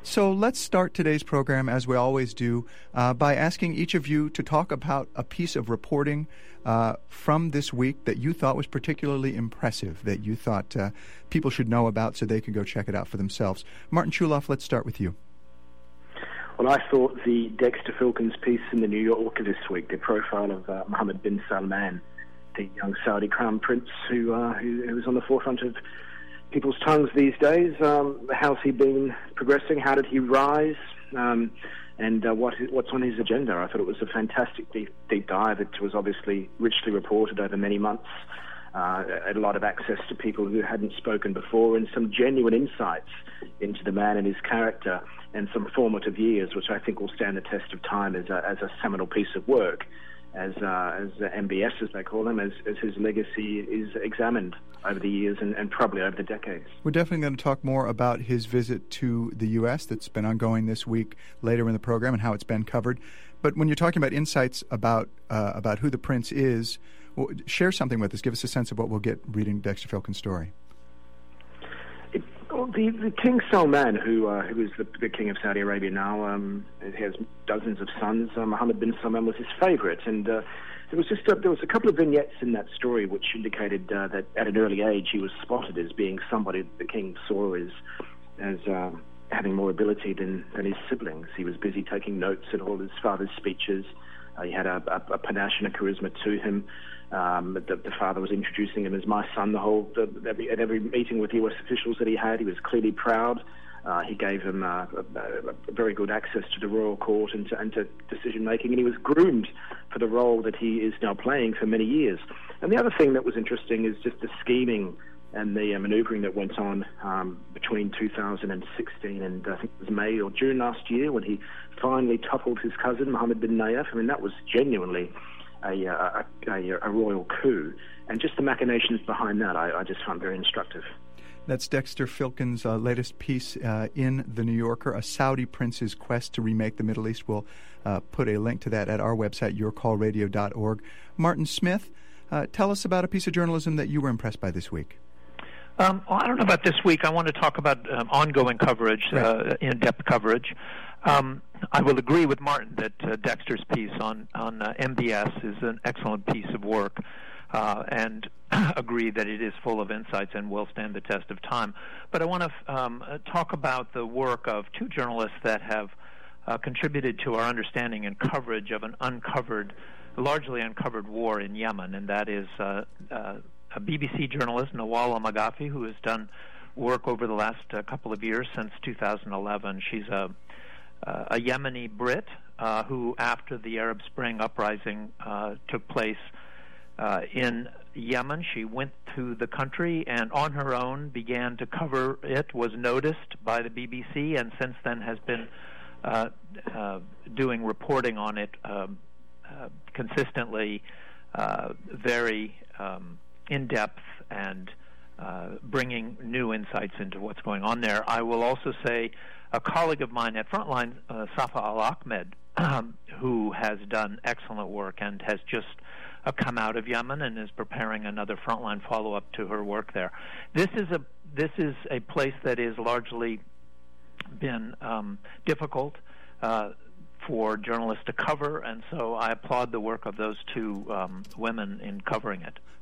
So let's start today's program, as we always do, by asking each of you to talk about a piece of reporting from this week that you thought was particularly impressive, that you thought people should know about so they can go check it out for themselves. Martin Chulov, let's start with you. Well, I thought the Dexter Filkins piece in the New Yorker this week, the profile of Mohammed bin Salman, the young Saudi crown prince who is on the forefront of people's tongues these days. How's he been progressing? How did he rise? And what's on his agenda? I thought it was a fantastic deep dive. It was obviously richly reported over many months. A lot of access to people who hadn't spoken before, and some genuine insights into the man and his character, and some formative years, which I think will stand the test of time as a seminal piece of work, as MBS, as they call him, as his legacy is examined over the years and probably over the decades. We're definitely going to talk more about his visit to the U.S. that's been ongoing this week later in the program and how it's been covered. But when you're talking about insights about who the prince is, well, share something with us. Give us a sense of what we'll get reading Dexter Filkins' story. The King Salman, who is the king of Saudi Arabia now, he has dozens of sons. Mohammed bin Salman was his favourite, and there was a couple of vignettes in that story which indicated that at an early age he was spotted as being somebody that the king saw as having more ability than his siblings. He was busy taking notes at all his father's speeches. He had a panache and a charisma to him. The father was introducing him as my son at every meeting with U.S. officials that he had. He was clearly proud. He gave him a very good access to the royal court and to decision making, and he was groomed for the role that he is now playing for many years. And the other thing that was interesting is just the scheming and the manoeuvring that went on between 2016 and I think it was May or June last year, when he finally toppled his cousin Mohammed bin Nayef. I mean, that was genuinely a royal coup, and just the machinations behind that I just found very instructive. That's Dexter Filkins' latest piece in The New Yorker, A Saudi Prince's Quest to Remake the Middle East. We'll put a link to that at our website, yourcallradio.org. Martin Smith, tell us about a piece of journalism that you were impressed by this week. Well, I don't know about this week. I want to talk about ongoing coverage, right. In-depth coverage. I will agree with Martin that Dexter's piece on MBS is an excellent piece of work, and agree that it is full of insights and will stand the test of time. But I want to talk about the work of two journalists that have contributed to our understanding and coverage of an largely uncovered war in Yemen, and that is a BBC journalist, Nawal Al-Maghafi, who has done work over the last couple of years, since 2011. She's a Yemeni Brit who, after the Arab Spring uprising took place in Yemen, she went to the country and on her own began to cover it, was noticed by the BBC, and since then has been doing reporting on it consistently, very in-depth, and bringing new insights into what's going on there. I will also say a colleague of mine at Frontline, Safa Al-Ahmed, who has done excellent work and has just come out of Yemen and is preparing another Frontline follow-up to her work there. This is a place that is largely been difficult for journalists to cover, and so I applaud the work of those two women in covering it.